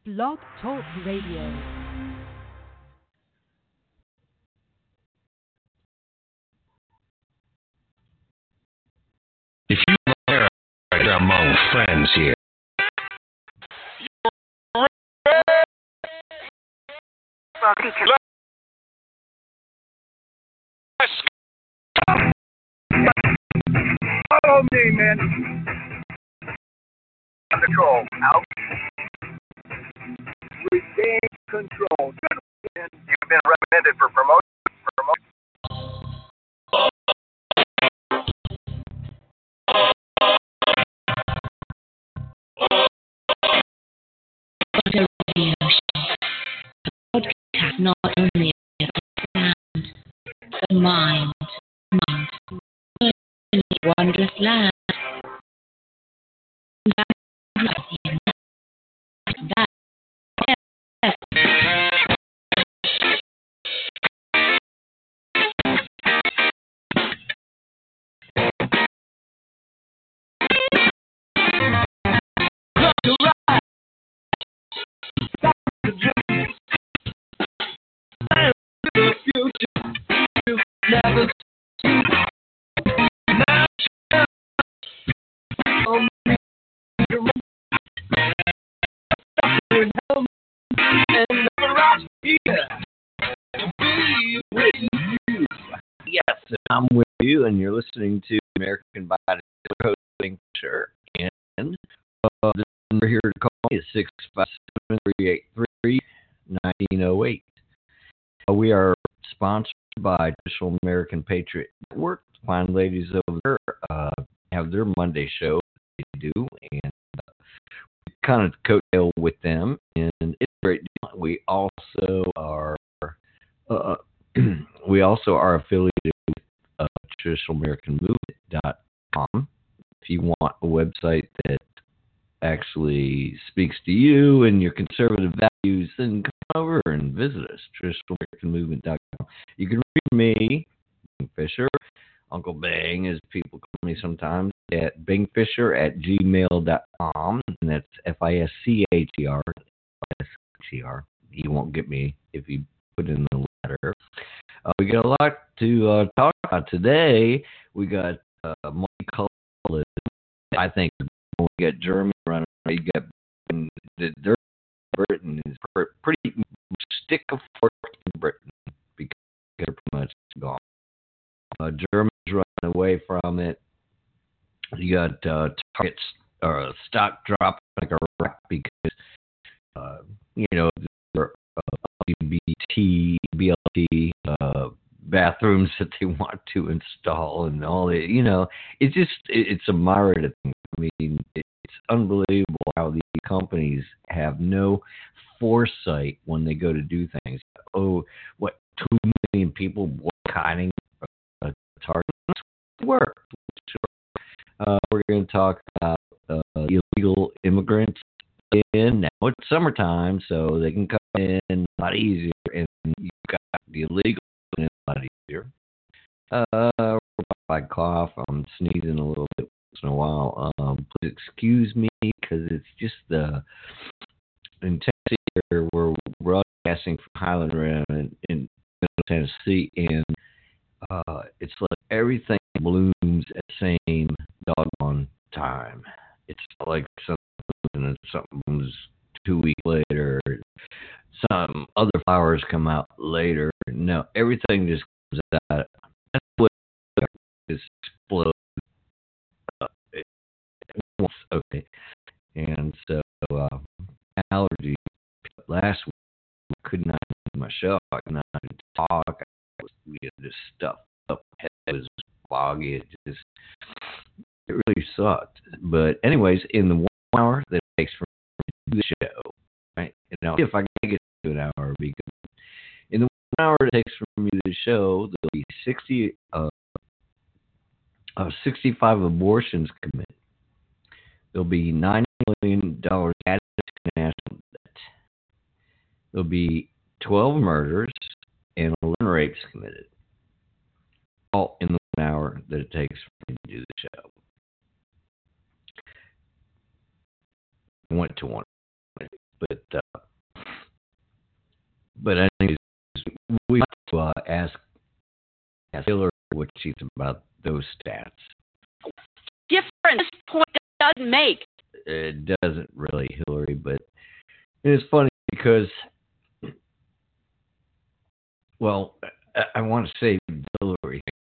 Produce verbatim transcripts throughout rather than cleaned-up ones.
Blog Talk Radio. If you are among friends here, follow me, man. Control. Out. Regain control. You've been recommended for promotion. Promotion. Radio show. A podcast not only of the sound, the mind, mind, but in the wondrous land. That, that, Yes, I'm with you, and you're listening to American Body Hosting, sure. And uh, the number here to call me is six five seven, three eight three, one nine zero eight. Uh, we are sponsored by Traditional American Patriot Network. Fine ladies over there uh, have their Monday show they do, and uh, we kind of coattail with them, and it's a great deal. We also are uh, we also are affiliated with uh, traditional american movement dot com. If you want a website that actually speaks to you and your conservative values, then come over and visit us, traditional american movement dot com. You can reach me, Bing Fisher, Uncle Bang, as people call me sometimes, at bingfisher at gmail dot com, and that's F I S C H E R, S H E R. You won't get me if you put in the letter. Uh, we got a lot to uh, talk about today. We got uh, multiculturalism. I think we got Germany running. You got the dirt. Britain is pretty stick of fork in Britain because they're pretty much gone. Uh, Germany's running away from it. You got uh, targets or uh, stock dropping like a rock because uh, you know there are uh, L G B T, B L T uh, bathrooms that they want to install and all that. You know, it's just it, it's a myriad of things. I mean, it's unbelievable how these companies have no foresight when they go to do things. Oh, what, two million people boycotting a Target? Work. Sure. Uh, we're going to talk about uh, illegal immigrants. In now it's summertime, so they can come in a lot easier, and you've got the illegal in a lot easier. Uh, I cough, I'm sneezing a little bit once in a while. Um, please excuse me because it's just the intensity here. We're broadcasting from Highland Rim in, in Middle Tennessee, and uh, it's like everything blooms at the same doggone time. It's like something and something blooms two weeks later. Some other flowers come out later. No, everything just comes out. That's what just explodes. Uh, it, it, okay, and so uh, allergies. Last week, I could not do my show. I could not even talk. I was, we had this stuff up. It was foggy. It just it really sucked. But anyways, in the one hour that it takes for me to do the show, right? And now, if I can get to an hour, because in the one hour it takes for me to do the show, there'll be sixty, uh, uh, sixty-five abortions committed. There'll be nine million dollars added to national debt. There'll be twelve murders and eleven rapes committed, all in the one hour that it takes for me to do the show. I went to one, but uh, but anyways, we have to uh, ask, ask Hillary what she thinks about those stats. Difference this point doesn't make. It doesn't really, Hillary, but it's funny because, well, I, I want to say Hillary,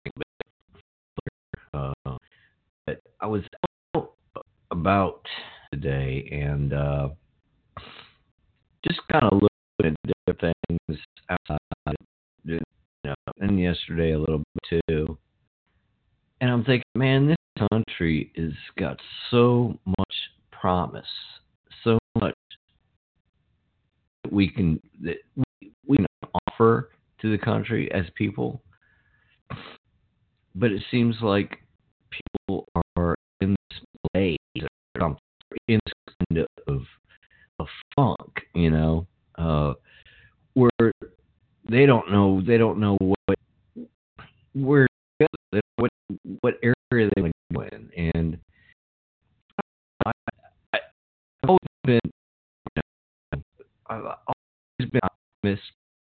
but, uh, but I was out about today and uh, just kind of looking at different things outside, you know, and yesterday a little bit too. And I'm thinking, man, this country has got so much promise, so much that we can that we, we can offer to the country as people, but it seems like people are in this malaise, in this kind of, of funk, you know, uh, where they don't know they don't know what where what what area they want to go in, and I, I, I've always been you know, I've always been optimist,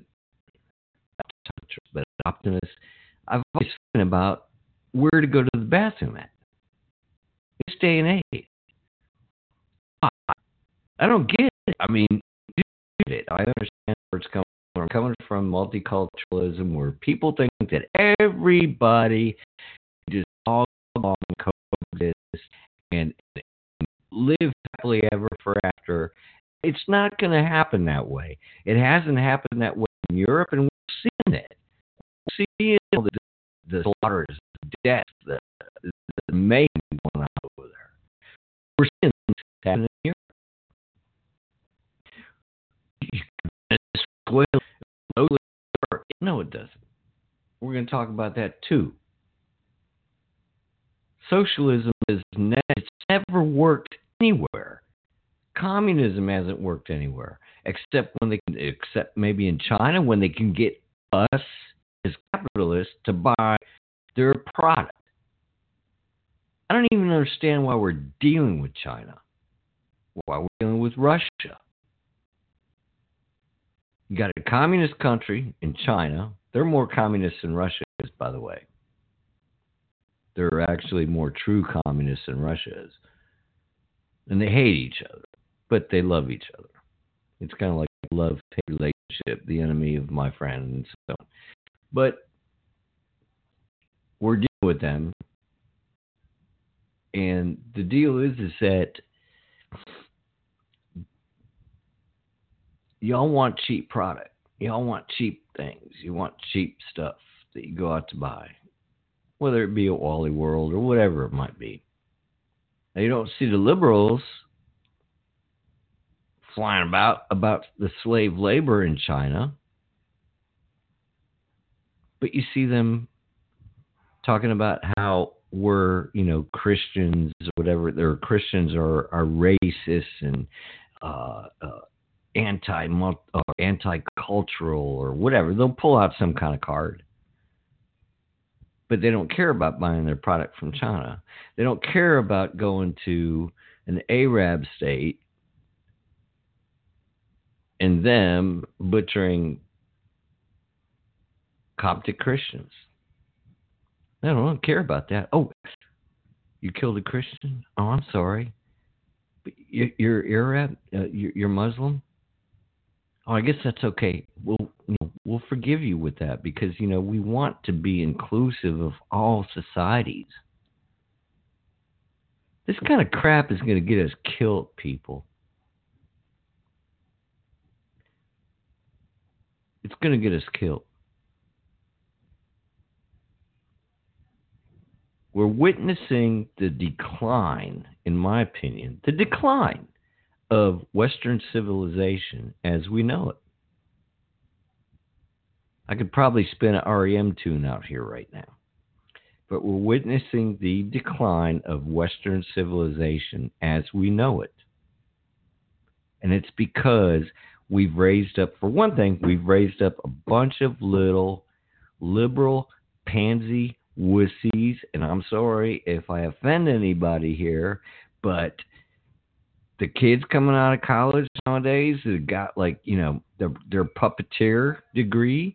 but optimist. I've always been about where to go to the bathroom at. This day and age, I, I don't get it. I mean, I get it. I understand where it's coming from. I'm coming from multiculturalism, where people think that everybody just all along coexist and live happily ever after. It's not going to happen that way. It hasn't happened that way in Europe, and we're seeing it. We're seeing the, the slaughters, the death, the, the mayhem going on over there. We're seeing this happening in Europe. No, it doesn't. We're going to talk about that too. Socialism is ne- it's never worked anywhere. Communism hasn't worked anywhere, except when they can, except maybe in China, when they can get us as capitalists to buy their product. I don't even understand why we're dealing with China, why we're dealing with Russia. You got a communist country in China. They're more communist than Russia is, by the way. They're actually more true communists than Russia is. And they hate each other, but they love each other. It's kind of like a love-hate relationship, the enemy of my friend, and so on. But we're dealing with them. And the deal is, is that y'all want cheap product. Y'all want cheap things. You want cheap stuff that you go out to buy, whether it be a Wally World or whatever it might be. Now, you don't see the liberals flying about about the slave labor in China, but you see them talking about how we're, you know, Christians or whatever. They're Christians are are racist and uh, uh, anti or anti-cultural or whatever. They'll pull out some kind of card. But they don't care about buying their product from China. They don't care about going to an Arab state and them butchering Coptic Christians. They don't care about that. Oh, you killed a Christian? Oh, I'm sorry. But you're Arab? Uh, you're Muslim? Oh, I guess that's okay. We'll, you know, we'll forgive you with that because, you know, we want to be inclusive of all societies. This kind of crap is going to get us killed, people. It's going to get us killed. We're witnessing the decline, in my opinion, the decline of Western civilization as we know it. I could probably spin an R E M tune out here right now. But we're witnessing the decline of Western civilization as we know it. And it's because we've raised up, for one thing, we've raised up a bunch of little liberal pansy wussies, and I'm sorry if I offend anybody here, but the kids coming out of college nowadays that got like, you know, their their puppeteer degree,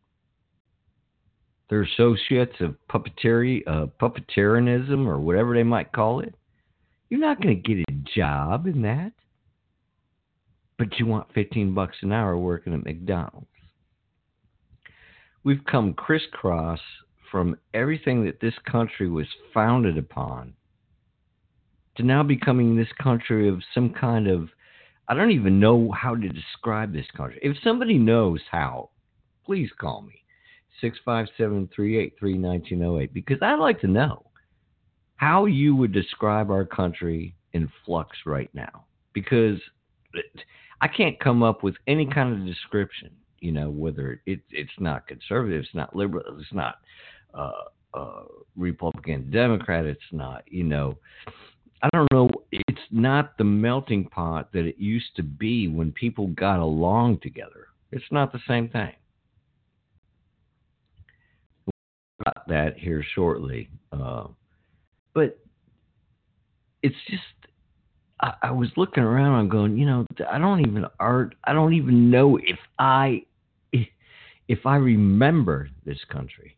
their associates of puppeteering, uh, puppeteerism or whatever they might call it. You're not going to get a job in that, but you want fifteen bucks an hour working at McDonald's. We've come crisscross from everything that this country was founded upon to now becoming this country of some kind of, I don't even know how to describe this country. If somebody knows how, please call me, six five seven, three eight three, one nine zero eight, because I'd like to know how you would describe our country in flux right now. Because I can't come up with any kind of description, you know, whether it, it's not conservative, it's not liberal, it's not uh, uh, Republican, Democrat, it's not, you know, I don't know. It's not the melting pot that it used to be when people got along together. It's not the same thing. We'll talk about that here shortly. Uh, but it's just, I, I was looking around. I'm going, you know, I don't even art. I don't even know if I, if I remember this country.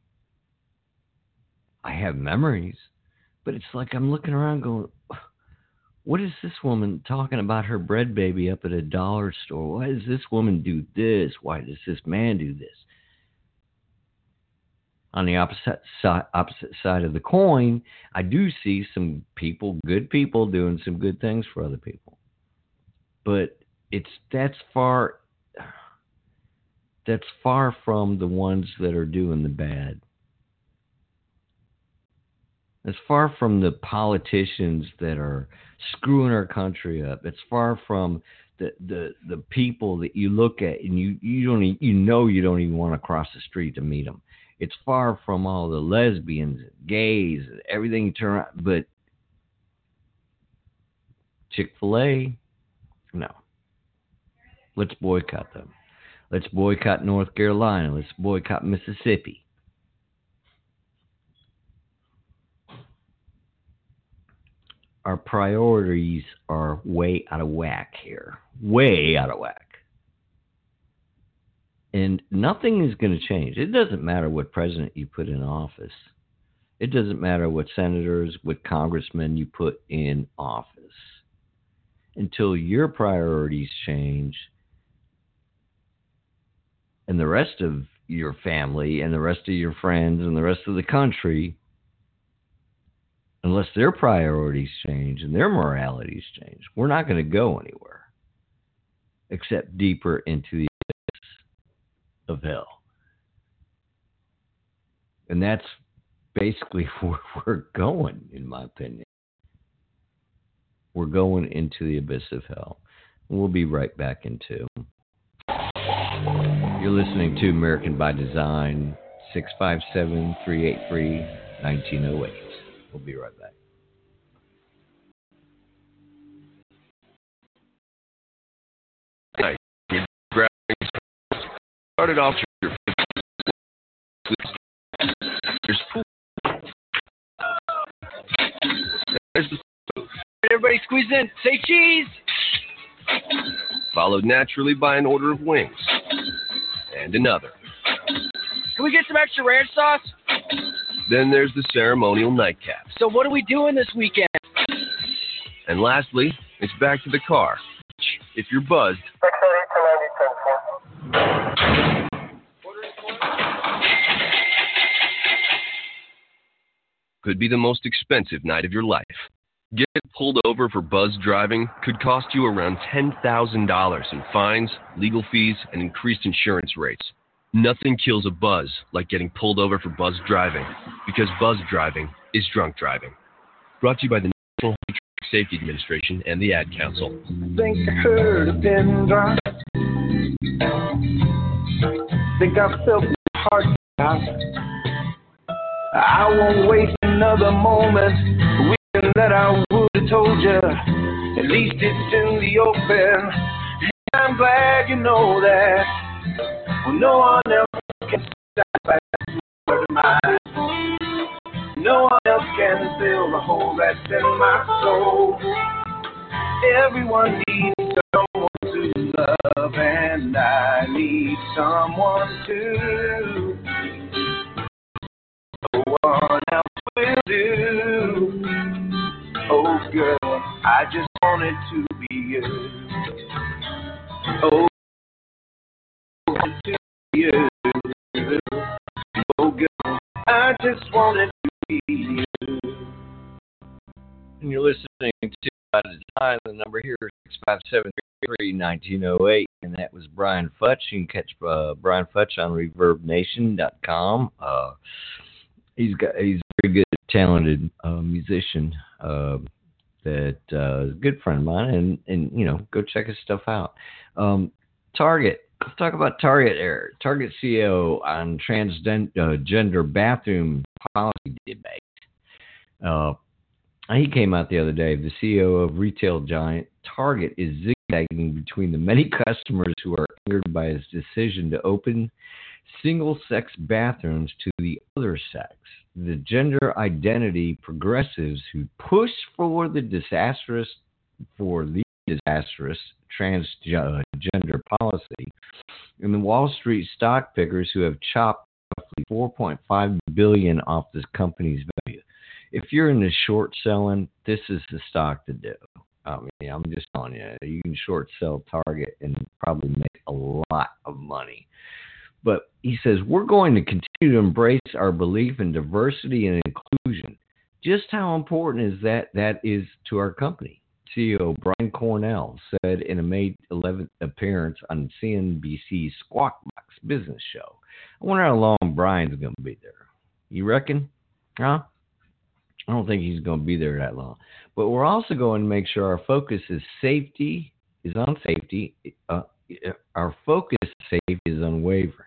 I have memories. But it's like I'm looking around going, what is this woman talking about her bread baby up at a dollar store? Why does this woman do this? Why does this man do this? On the opposite side, opposite side of the coin, I do see some people, good people, doing some good things for other people. But it's that's far that's far from the ones that are doing the bad. It's far from the politicians that are screwing our country up. It's far from the, the, the people that you look at and you, you don't even, you know you don't even want to cross the street to meet them. It's far from all the lesbians, gays, everything you turn around. But Chick-fil-A, no. Let's boycott them. Let's boycott North Carolina. Let's boycott Mississippi. Our priorities are way out of whack here. Way out of whack. And nothing is going to change. It doesn't matter what president you put in office. It doesn't matter what senators, what congressmen you put in office. Until your priorities change and the rest of your family and the rest of your friends and the rest of the country, unless their priorities change and their moralities change, we're not going to go anywhere except deeper into the abyss of hell. And that's basically where we're going, in my opinion. We're going into the abyss of hell. We'll be right back in two. You're listening to American by Design, six five seven, three eight three, one nine zero eight. We'll be right back. Nice. Started off your there's food. There's the food. Everybody squeeze in. Say cheese. Followed naturally by an order of wings. And another. Can we get some extra ranch sauce? Then there's the ceremonial nightcap. So what are we doing this weekend? And lastly, it's back to the car. If you're buzzed, could be the most expensive night of your life. Getting pulled over for buzz driving could cost you around ten thousand dollars in fines, legal fees, and increased insurance rates. Nothing kills a buzz like getting pulled over for buzz driving, because buzz driving is drunk driving. Brought to you by the National Traffic Safety Administration and the Ad Council. Think I heard a pin drop. Think I felt my heart stop. I won't waste another moment wishing that I would have told you. At least it's in the open. And I'm glad you know that. Well, no one else can stop that word of mine. No one else can fill the hole that's in my soul. Everyone needs someone to love, and I need someone to. No one else will do. Oh, girl, I just wanted to be you. Oh, to you. Oh, girl, I just wanted to be you. And you're listening to Out of Time. The number here is six five seven three three, one nine zero eight, and that was Brian Futch. You can catch uh, Brian Futch on reverb nation dot com. Uh, he's got he's a very good, talented uh, musician. Uh, that uh, is a good friend of mine, and, and you know, go check his stuff out. Um, Target. Let's talk about Target here. Target C E O on transgender uh, bathroom policy debate. Uh, he came out the other day. The C E O of retail giant Target is zigzagging between the many customers who are angered by his decision to open single-sex bathrooms to the other sex, the gender identity progressives who push for the disastrous for the disastrous transgender policy, and the Wall Street stock pickers who have chopped roughly four point five billion dollars off this company's value. If you're in the short selling, this is the stock to do. I mean, I'm just telling you, you can short sell Target and probably make a lot of money. But he says, we're going to continue to embrace our belief in diversity and inclusion. Just how important is that that is to our company? C E O Brian Cornell said in a May eleventh appearance on C N B C's Squawk Box Business Show. I wonder how long Brian's going to be there. You reckon? Huh? I don't think he's going to be there that long. But we're also going to make sure our focus is safety, is on safety. Uh, our focus on safety is unwavering.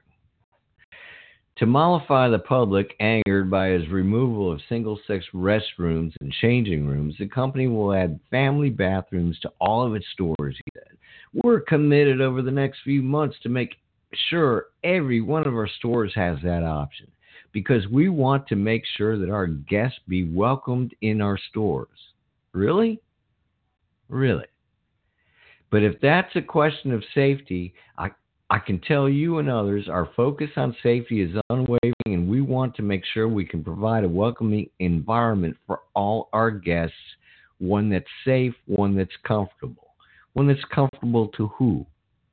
To mollify the public angered by his removal of single-sex restrooms and changing rooms, the company will add family bathrooms to all of its stores, he said. We're committed over the next few months to make sure every one of our stores has that option, because we want to make sure that our guests be welcomed in our stores. Really? Really? But if that's a question of safety, I I can tell you and others our focus on safety is unwavering, and we want to make sure we can provide a welcoming environment for all our guests, one that's safe, one that's comfortable. One that's comfortable to who?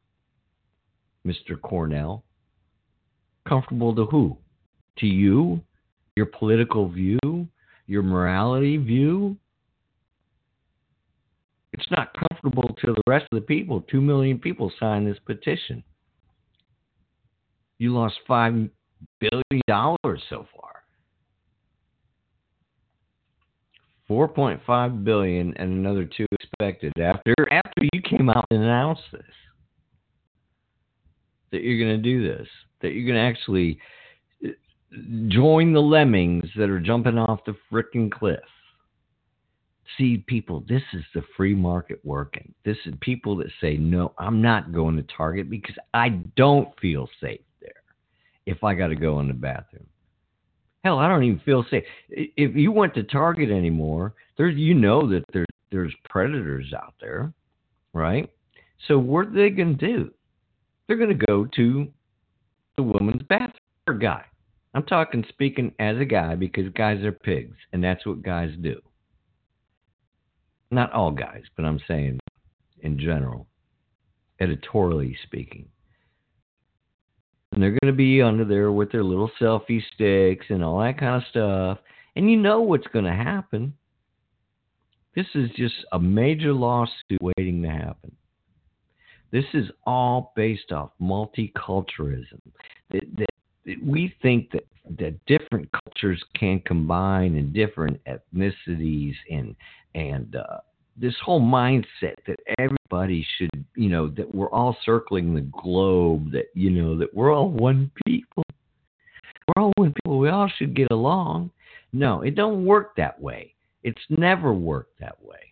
Mister Cornell? Comfortable to who? To you? Your political view? Your morality view? It's not comfortable to the rest of the people. Two million people signed this petition. You lost five billion dollars so far. four point five billion dollars and another two expected after after you came out and announced this. That you're going to do this. That you're going to actually join the lemmings that are jumping off the frickin' cliff. See, people, this is the free market working. This is people that say, no, I'm not going to Target because I don't feel safe there if I got to go in the bathroom. Hell, I don't even feel safe. If you went to Target anymore, there's, you know that there, there's predators out there, right? So what are they going to do? They're going to go to the woman's bathroom. Or guy. I'm talking speaking as a guy because guys are pigs, and that's what guys do. Not all guys, but I'm saying in general, editorially speaking. And they're going to be under there with their little selfie sticks and all that kind of stuff. And you know what's going to happen. This is just a major lawsuit waiting to happen. This is all based off multiculturalism. That, that, that we think that, that different cultures can combine and different ethnicities and and uh, this whole mindset that everybody should, you know, that we're all circling the globe, that, you know, that we're all one people. We're all one people. We all should get along. No, it don't work that way. It's never worked that way.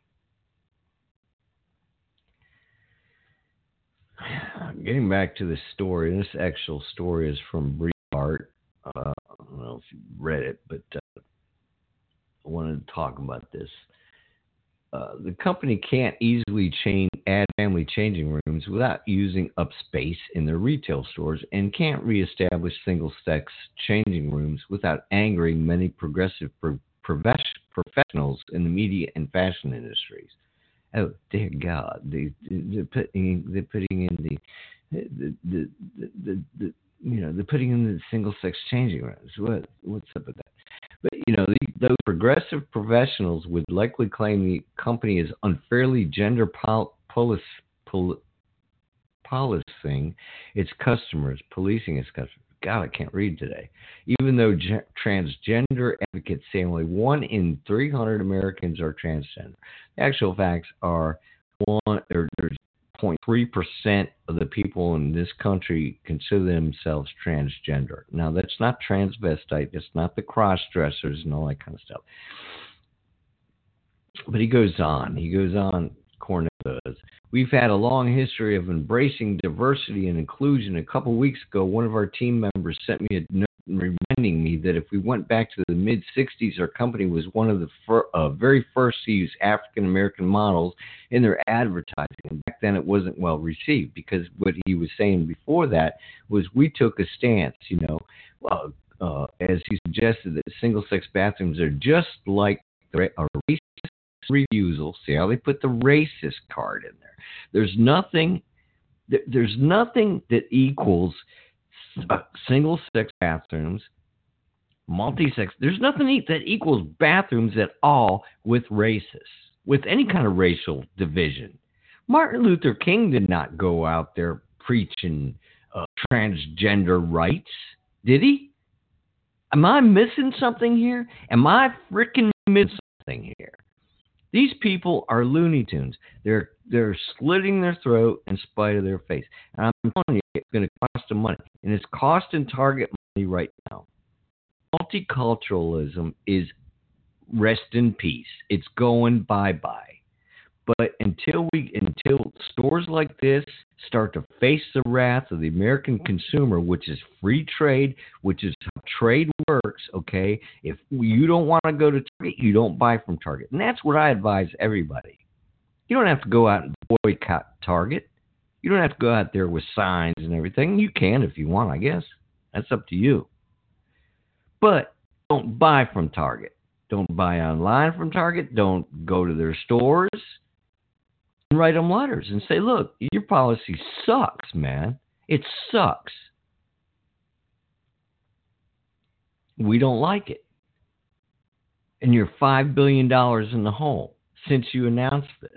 Getting back to the story, this actual story is from Breitbart. Uh, I don't know if you read it, but uh, I wanted to talk about this. uh, the company can't easily change, add family changing rooms without using up space in their retail stores, and can't reestablish single-sex changing rooms without angering many progressive pro- professionals in the media and fashion industries. Oh, dear God! They, they're putting they're putting in the the, the the the the you know they're putting in the single-sex changing rooms. What what's up with that? But, you know, those progressive professionals would likely claim the company is unfairly gender pol- polic- pol- policing its customers, policing its customers. God, I can't read today. Even though ge- transgender advocates say only one in three hundred Americans are transgender. The actual facts are one, or there's zero point three percent of the people in this country consider themselves transgender. Now, that's not transvestite. It's not the cross-dressers and all that kind of stuff. But he goes on. He goes on, Cornell does. We've had a long history of embracing diversity and inclusion. A couple weeks ago, one of our team members sent me a note reminding me that if we went back to the mid-sixties, our company was one of the fir- uh, very first to use African-American models in their advertising. And back then, it wasn't well received because what he was saying before that was we took a stance, you know, uh, uh, as he suggested that single-sex bathrooms are just like a racist refusal. See how they put the racist card in there. There's nothing, there's nothing that equals uh, single-sex bathrooms, multi-sex. There's nothing that equals bathrooms at all with racists, with any kind of racial division. Martin Luther King did not go out there preaching uh, transgender rights, did he? Am I missing something here? Am I freaking missing something here? These people are Looney Tunes. They're they're slitting their throat in spite of their face. And I'm telling you, it's going to cost them money. And it's costing Target money right now. Multiculturalism is rest in peace. It's going bye-bye. But until we, until stores like this start to face the wrath of the American consumer, which is free trade, which is how trade works, okay? If you don't want to go to Target, you don't buy from Target. And that's what I advise everybody. You don't have to go out and boycott Target. You don't have to go out there with signs and everything. You can if you want, I guess. That's up to you. But don't buy from Target. Don't buy online from Target. Don't go to their stores. And write them letters and say, look, your policy sucks, man. It sucks. We don't like it. And you're five billion dollars in the hole since you announced this.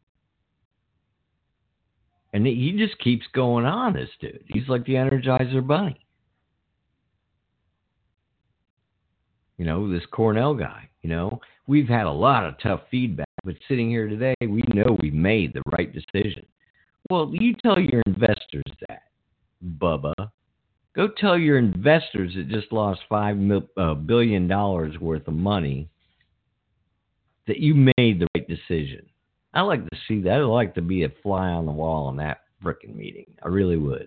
And he just keeps going on, this dude. He's like the Energizer Bunny. You know, this Cornell guy, you know. We've had a lot of tough feedback, but sitting here today, we know we made the right decision. Well, you tell your investors that, Bubba. Go tell your investors that just lost five billion dollars worth of money that you made the right decision. I like to see that. I'd like to be a fly on the wall in that frickin' meeting. I really would.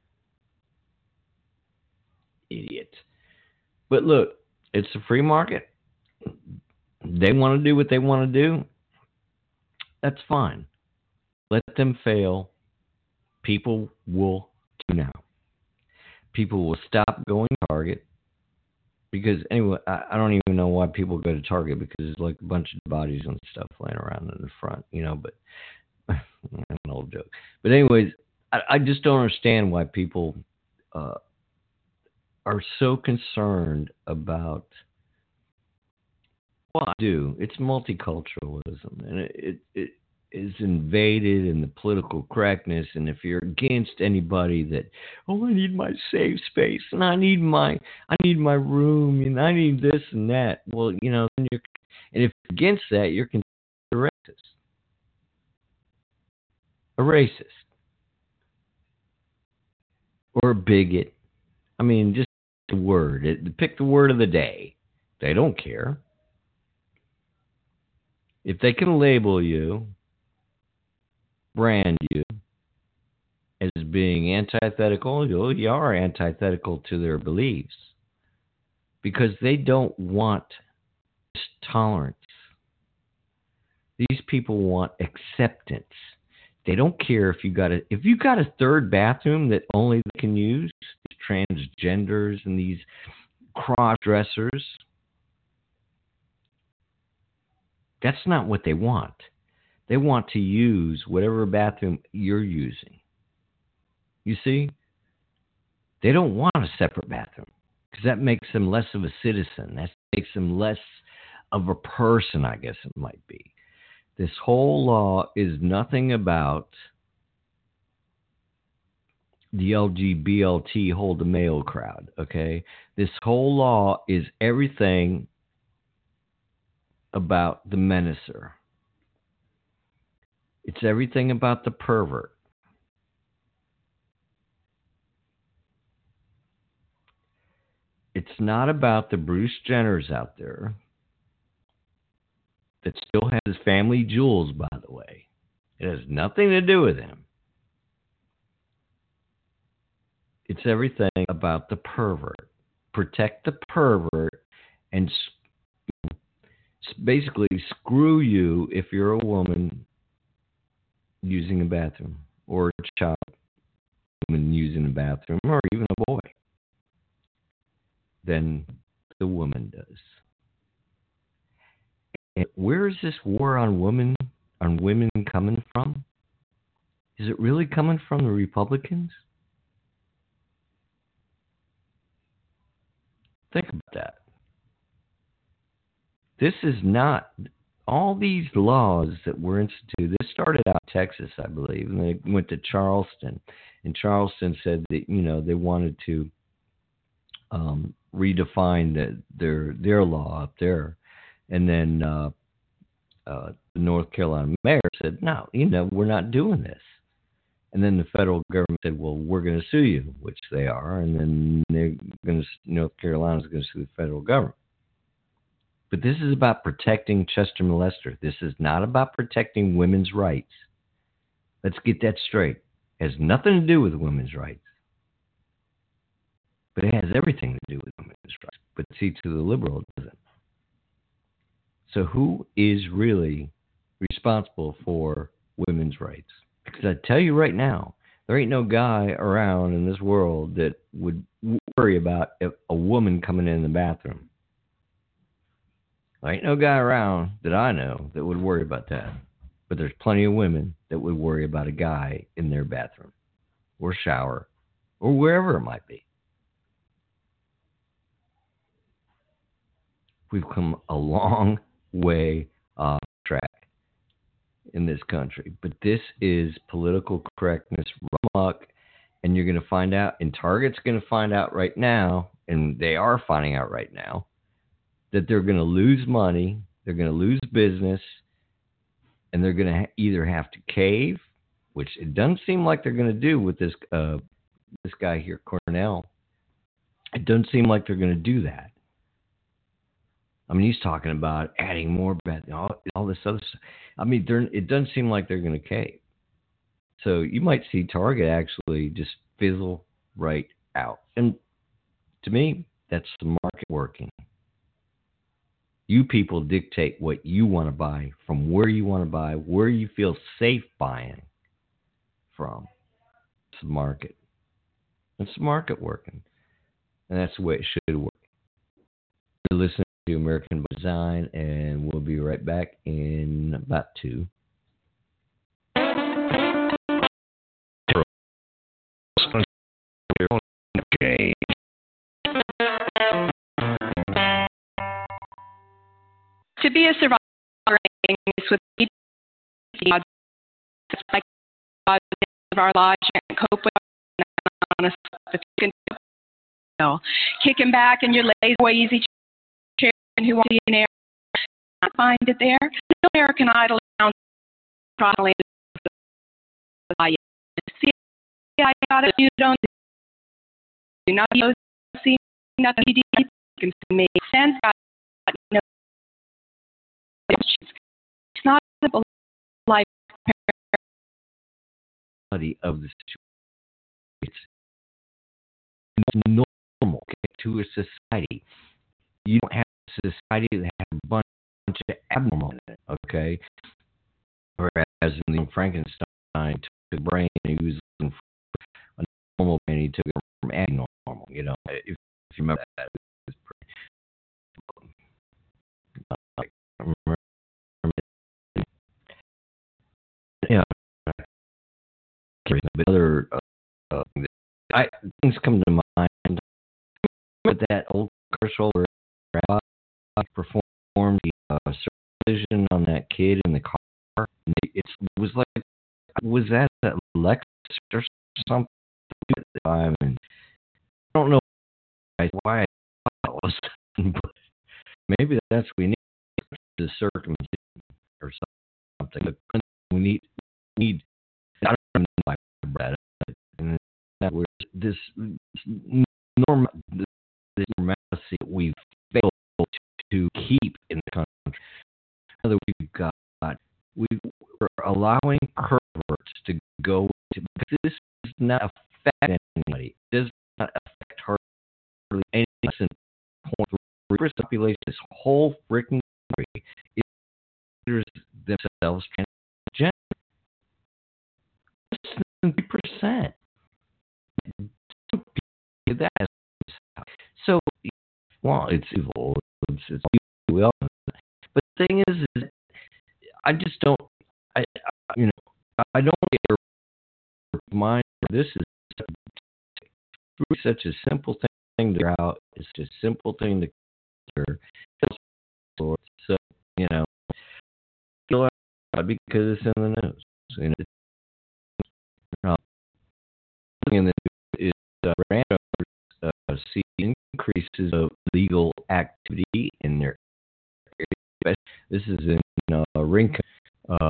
Idiot. But look, it's a free market. They want to do what they want to do. That's fine. Let them fail. People will tune out. People will stop going to Target. Because, anyway, I, I don't even know why people go to Target, because there's like a bunch of bodies and stuff laying around in the front, you know, but an old joke. But anyways, I, I just don't understand why people uh, are so concerned about, well, I do. It's multiculturalism, and it, it, it is invaded in the political correctness. And if you're against anybody that, oh, I need my safe space, and I need my, I need my room, and I need this and that. Well, you know, and, you're, and if you're against that, you're considered a racist. A racist. Or a bigot. I mean, just the word. It, pick the word of the day. They don't care. If they can label you, brand you as being antithetical, you are antithetical to their beliefs, because they don't want tolerance. These people want acceptance. They don't care if you got a if you got a third bathroom that only they can use, these transgenders and these cross dressers. That's not what they want. They want to use whatever bathroom you're using. You see? They don't want a separate bathroom because that makes them less of a citizen. That makes them less of a person, I guess it might be. This whole law is nothing about the L G B T hold the mail crowd, okay? This whole law is everything about the menacer. It's everything about the pervert. It's not about the Bruce Jenners out there that still has family jewels, by the way. It has nothing to do with him. It's everything about the pervert. Protect the pervert and basically screw you if you're a woman using a bathroom or a child woman using a bathroom or even a boy than the woman does. And where is this war on women on women coming from? Is it really coming from the Republicans? Think about that. This is not all these laws that were instituted. This started out in Texas, I believe, and they went to Charleston. And Charleston said that, you know, they wanted to um, redefine the, their their law up there. And then uh, uh, the North Carolina mayor said, no, you know, we're not doing this. And then the federal government said, well, we're going to sue you, which they are. And then they're going to, North Carolina's going to sue the federal government. But this is about protecting Chester Molester. This is not about protecting women's rights. Let's get that straight. It has nothing to do with women's rights. But it has everything to do with women's rights. But see, to the liberal, it doesn't. So who is really responsible for women's rights? Because I tell you right now, there ain't no guy around in this world that would worry about a woman coming in the bathroom. There ain't no guy around that I know that would worry about that. But there's plenty of women that would worry about a guy in their bathroom or shower or wherever it might be. We've come a long way off track in this country. But this is political correctness amok, and you're going to find out, and Target's going to find out right now, and they are finding out right now, that they're going to lose money, they're going to lose business, and they're going to ha- either have to cave, which it doesn't seem like they're going to do with this uh, this guy here, Cornell. It doesn't seem like they're going to do that. I mean, he's talking about adding more bed, all, all this other stuff. I mean, it doesn't seem like they're going to cave. So you might see Target actually just fizzle right out. And to me, that's the market working. You people dictate what you want to buy, from where you want to buy, where you feel safe buying from. It's the market. It's the market working. And that's the way it should work. You're listening to American by Design, and we'll be right back in about two. Okay. To be a survivor is with the odds like odds of our lives. You can't cope with on a if you can no. Kicking back in your lazy chair and who wants to be an air. I find it there. No American Idol sounds probably see I got it. You don't do not see nothing you can make sense. No. It's not a life of the situation. It's normal to a society. You don't have a society that has a bunch of abnormal in it, okay? Whereas in the Frankenstein took the brain and he was looking for a normal brain, he took it from abnormal. You know, if, if you remember that, it was pretty. Uh, I remember, yeah, but other uh, I, things come to mind. Remember that old commercial where Rabbi performed the uh, circumcision on that kid in the car? It was like, was that a Lexus or something? I mean, I don't know why I thought it was, but maybe that's what we need, the circumcision or something. We need, need. I don't know why I brought that up. And that was this norm, this normalcy that we've failed to keep in the country. Another, we've got we we're allowing perverts to go to, because this does not affect anybody. It does not affect hardly any less than zero point three percent of the population. This whole freaking country is considers themselves transgender. Less than three percent. That so, well, it's evil. It's, it's evil. But the thing is, is I just don't, I, I you know, I don't get mind. This is such a simple thing to out. It's just a simple thing to cure. So, you know, because it's in the news. You know, in the news is uh, random uh, see increases of legal activity in their area. This is in uh, Rincon, uh,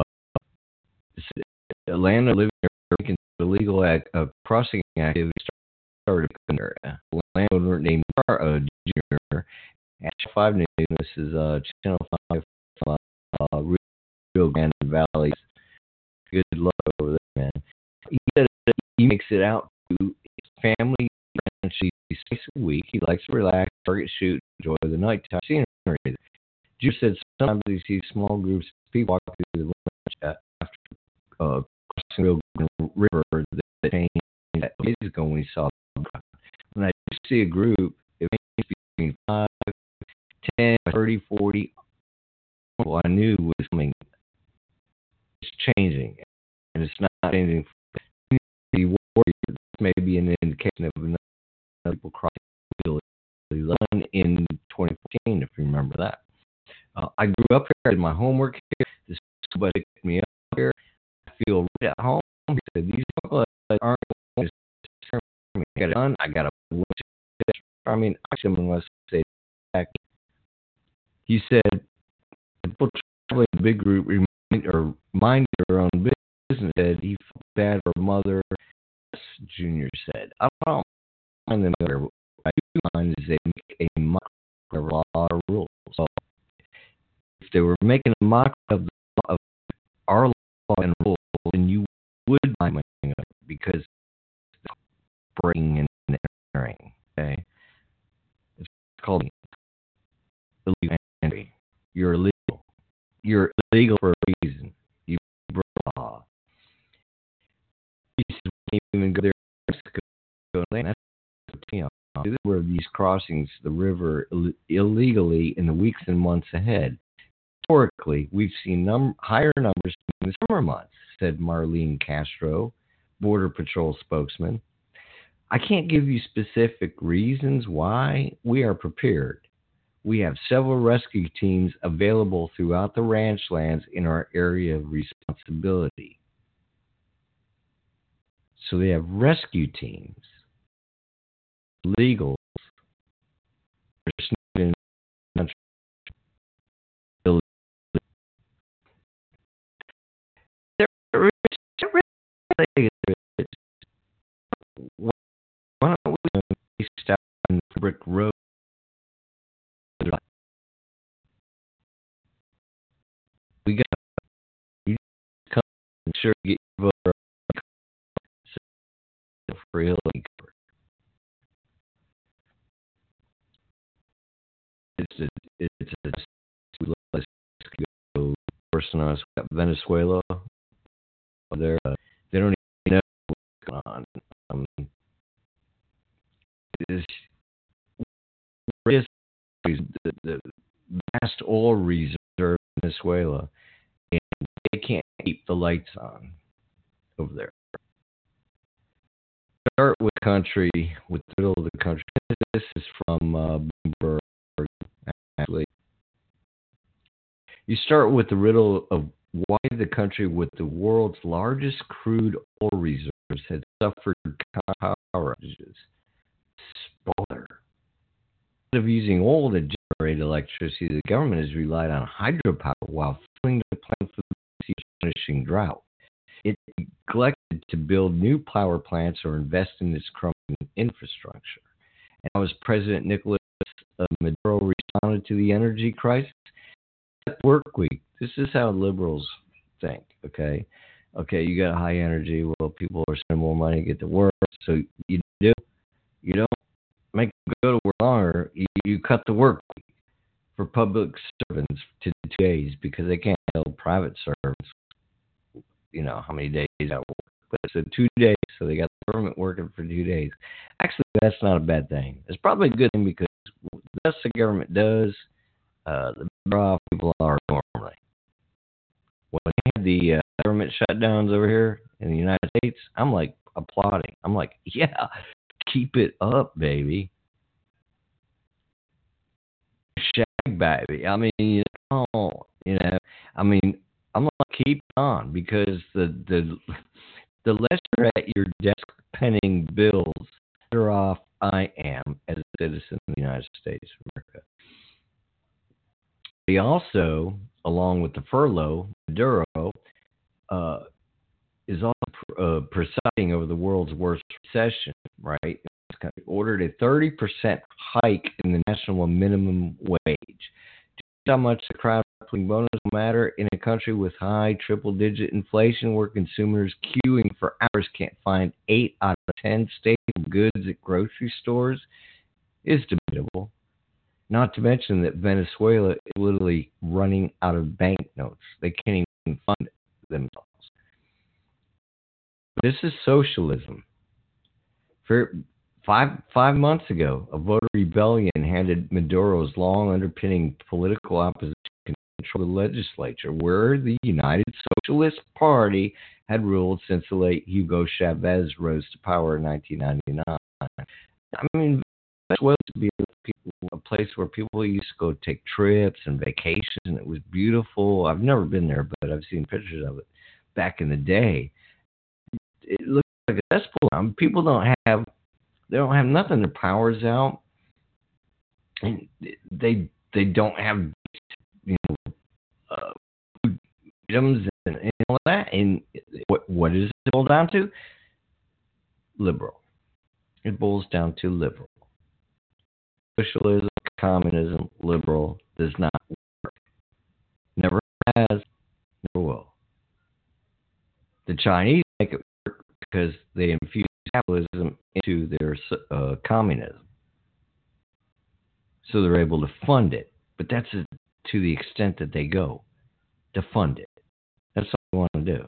Atlanta, living in Rincon, illegal ag- uh, crossing activity started in there. A landowner named Car uh, Junior at Five News. This is uh, Channel Five, uh, Rio Grande Valley. Good luck over there, man. He said he makes it out to his family ranch twice a week. He likes to relax, target shoot, enjoy the nighttime scenery. Drew said sometimes he sees small groups of people walk through the ranch after uh, crossing the Rio River that changed that days ago when he saw them. When I see a group, it ranges between five, ten, thirty, forty. Well, I knew was coming. It's changing, and it's not changing. The warrior, this may be an indication of another people crossing the line in twenty fourteen, if you remember that. Uh, I grew up here, I did my homework here. This school bus picked me up here. I feel right at home. He said, these people aren't going to serve me. I got it done. I got a I mean, I should unless say back. He said, people traveling in a big group remind, or mind their own business. Said he felt bad for mother. Junior said, I don't mind them there. What I do mind is they make a mock of a lot of rules. So if they were making a mock of, the, of our law and rules, then you would mind it because it's breaking and entering. Okay, it's called illegal entry. You're illegal. You're illegal for a reason. You broke the law. You can't even go there. That's you know, where these crossings the river Ill- illegally in the weeks and months ahead. Historically, we've seen num- higher numbers in the summer months, said Marlene Castro, Border Patrol spokesman. I can't give you specific reasons why. We are prepared. We have several rescue teams available throughout the ranch lands in our area of responsibility. So they have rescue teams, legals, in why don't we stop on the brick road? We got you come and sure get your voter for Hillary. It's a it's a let's go worse than us. We got Venezuela. They're, uh, they don't even know what's going on. Um, it's, the, the vast oil reserve in Venezuela, and they can't keep the lights on over there. Start with country, with the middle of the country. This is from uh, Bloomberg, actually. You start with the riddle of why the country with the world's largest crude oil reserves had suffered power outages. Spoiler. Instead of using oil to generate electricity, the government has relied on hydropower while filling the plant for the finishing drought. It neglected to build new power plants or invest in its crumbling infrastructure. And as President Nicolas uh, Maduro responded to the energy crisis, work week. This is how liberals think, okay? Okay, you got high energy. Well, people are spending more money to get to work. So you do. You don't make them go to work longer. You, you cut the work week for public servants to two days because they can't tell private servants, you know, how many days at work. But it's two days, so they got the government working for two days. Actually, that's not a bad thing. It's probably a good thing because the best the government does, uh, the better off people are normally. When they had the uh, government shutdowns over here in the United States, I'm like applauding. I'm like, yeah, keep it up, baby. Shag, baby. I mean, you know, you know, I mean, I'm like, keep on because the the the less you're at your desk penning bills, the better off I am as a citizen of the United States of America. He also, along with the furlough, Maduro uh, is also uh, presiding over the world's worst recession, right? He ordered a thirty percent hike in the national minimum wage. Just how much the crowd-pleasing bonus will matter in a country with high triple-digit inflation where consumers queuing for hours can't find eight out of ten staple goods at grocery stores is debatable. Not to mention that Venezuela is literally running out of banknotes. They can't even fund themselves. This is socialism. For five five months ago, a voter rebellion handed Maduro's long underpinning political opposition control of the legislature, where the United Socialist Party had ruled since the late Hugo Chavez rose to power in nineteen ninety-nine. I mean, Venezuela used to be a place where people used to go take trips and vacations, and it was beautiful. I've never been there, but I've seen pictures of it back in the day. It looks like a cesspool. I mean, people don't have, they don't have nothing. Their power's out, and they they don't have, you know, uh, freedoms and, and all that. And what what does it boil down to? Liberal. It boils down to liberal. Socialism, communism, liberal does not work. Never has, never will. The Chinese make it work because they infuse capitalism into their uh, communism. So they're able to fund it. But that's a, to the extent that they go, to fund it. That's all they want to do.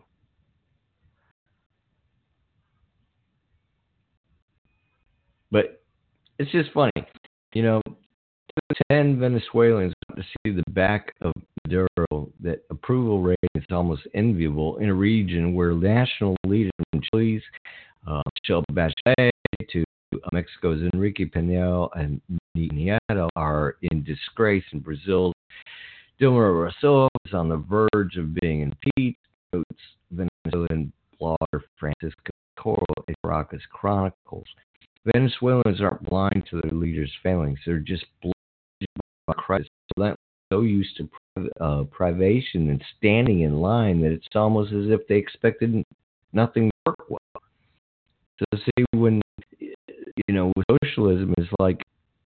But it's just funny. You know, ten Venezuelans want to see the back of Maduro. That approval rating is almost enviable in a region where national leaders from Chile's uh, Michelle Bachelet to Mexico's Enrique Peña and Nieto are in disgrace, and Brazil's Dilma Rousseff is on the verge of being impeached. Venezuelan blogger Francisco Toro in Caracas Chronicles. Venezuelans aren't blind to their leaders' failings. They're just blind by crisis. So used to uh, privation and standing in line that it's almost as if they expected nothing to work well. So see, when, you know, with socialism, it's like,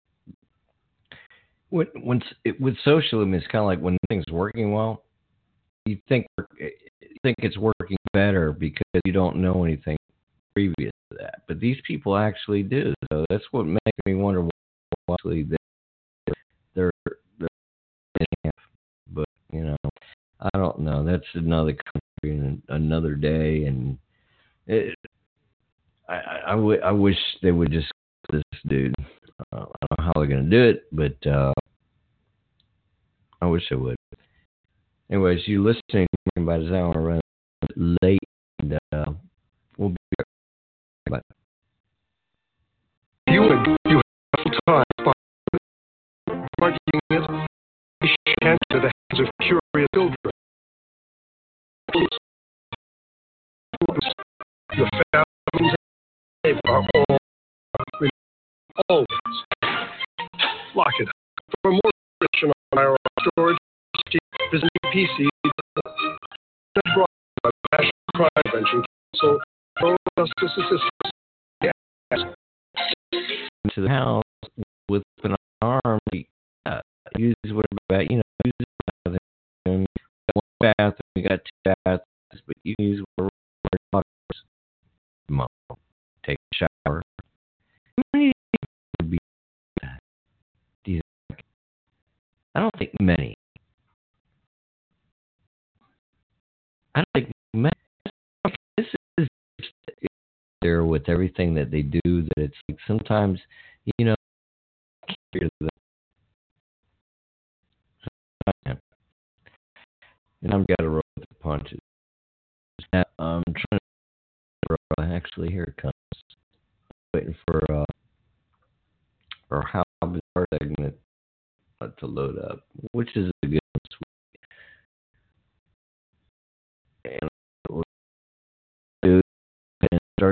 when, when it, with socialism, it's kind of like when things working well, you think you think it's working better because you don't know anything previous to that. But these people actually do. So that's what makes me wonder why actually they're, they're, they're but, you know, I don't know. That's another country and another day, and it, I, I, I, w- I wish they would just kill this dude. Uh, I don't know how they're gonna do it, but uh, I wish they would. Anyways, you listening by the time I want to run late, and uh, we'll be right back. You and you have time arguing it, and to the hands of curious children. The families are all always lock it up. For more information on our storage, visit P C. Brought by the National Crime Prevention Council for Justice Assistance. Yes. To the house with an arm, uh, use what about you know use it bathroom. You got one bathroom, you got two bathrooms, but you can use whatever you take a shower. How many would be that? Do you think? I don't think many. I don't think many. This is there with everything that they do that it's like sometimes, you know, and I've got to roll with the punches. Now, I'm trying to roll. Actually, here it comes. Waiting for uh, or how bizarre segment to load up, which is a good one. And we'll do and start.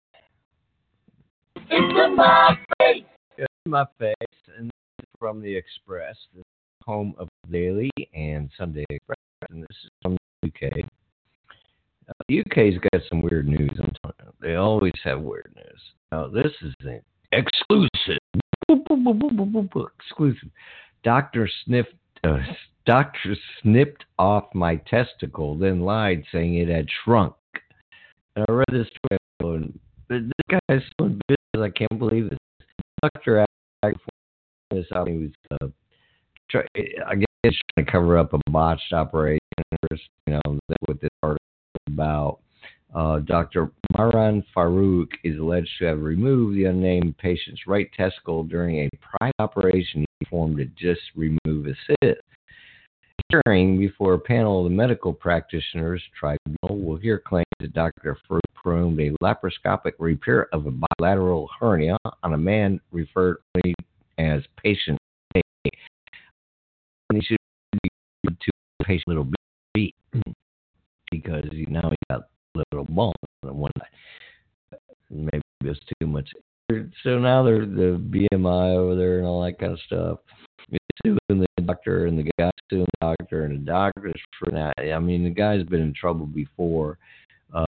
It's my face. It's my face, and this is from the Express, the home of Daily and Sunday Express, and this is from the U K. Uh, the U K's got some weird news. I'm telling you, they always have weird news. Now this is an exclusive. Exclusive. Doctor sniffed. Uh, doctor snipped off my testicle, then lied, saying it had shrunk. And I read this story, and this guy is so in business. I can't believe this. Doctor asked for this out. He was, uh, try, I guess, trying to cover up a botched operation. Or, you know, that's what this article is about. Uh, Doctor Maran Farouk is alleged to have removed the unnamed patient's right testicle during a private operation he performed to just remove a cyst. Hearing before a panel of the medical practitioners tribunal will hear claims that Doctor Farouk performed a laparoscopic repair of a bilateral hernia on a man referred to as patient A. He should be to patient little B because you know he got little bone on one side. Maybe it was too much. So now they're the B M I over there and all that kind of stuff. It's suing the doctor and the guy suing the doctor and the doctor's for that. I mean, the guy's been in trouble before. Uh,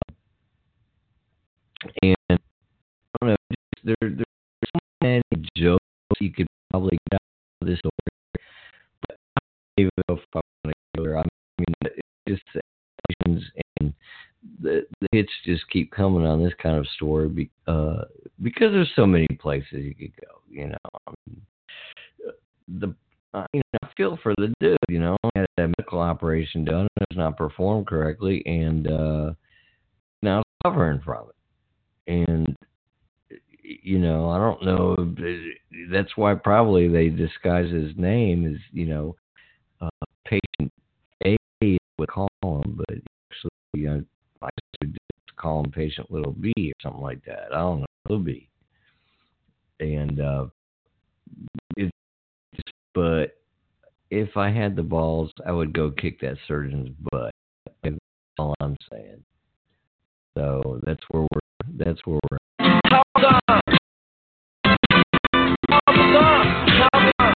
and I don't know, there, there's so many jokes you could probably get out of this story. But I don't even know if I want to go there. I mean, it's just and the, the hits just keep coming on this kind of story be, uh, because there's so many places you could go, you know. Um, the uh, you know, I feel for the dude, you know, he had a medical operation done and it was not performed correctly, and uh, now suffering from it. And you know, I don't know. That's why probably they disguise his name as, you know, uh, patient A would call him, but actually, you know, I should just call him patient little B or something like that. I don't know, little B. And uh, it's just, but if I had the balls, I would go kick that surgeon's butt. That's all I'm saying. So that's where we're. That's where we're. Hold on. Hold on. Hold on.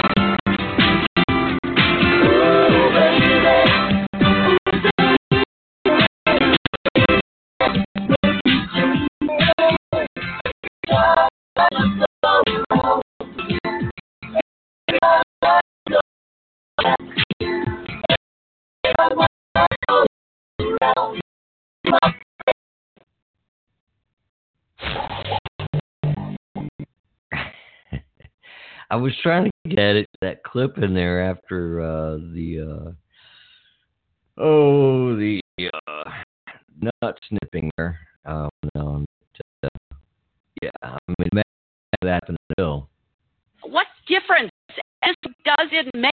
I was trying to get it, that clip in there after uh, the uh, Oh, the uh, nut snipping there. Um, um, uh, yeah, I mean, imagine that in the bill. What difference does it make?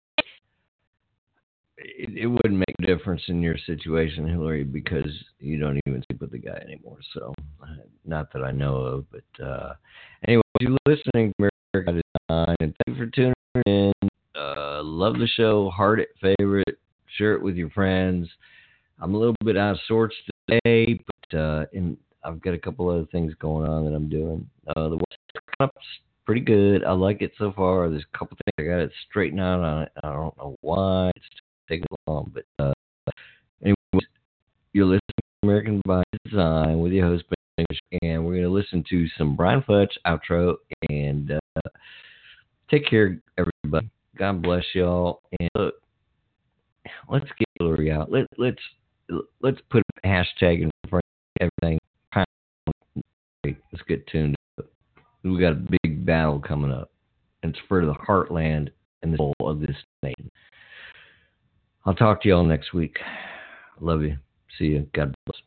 It, it wouldn't make a difference in your situation, Hillary, because you don't even sleep with the guy anymore. So, uh, not that I know of, but uh, anyway, if you're listening to America Design, and thank you for tuning in. Uh, love the show, heart it, favorite, share it with your friends. I'm a little bit out of sorts today, but uh, in, I've got a couple other things going on that I'm doing. Uh, the West pretty good. I like it so far. There's a couple things I got to straighten out on it. I don't know why it's taking long, but uh, anyways, you're listening to American by Design with your host, Ben English, and we're going to listen to some Brian Futch outro, and uh, take care, everybody. God bless y'all, and look, let's get Hillary out. Let, let's let's put a hashtag in front of everything. Let's get tuned up. We got a big battle coming up, and it's for the heartland and the soul of this nation. I'll talk to y'all next week. Love you. See you. God bless.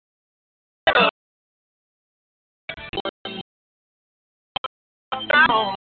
Down.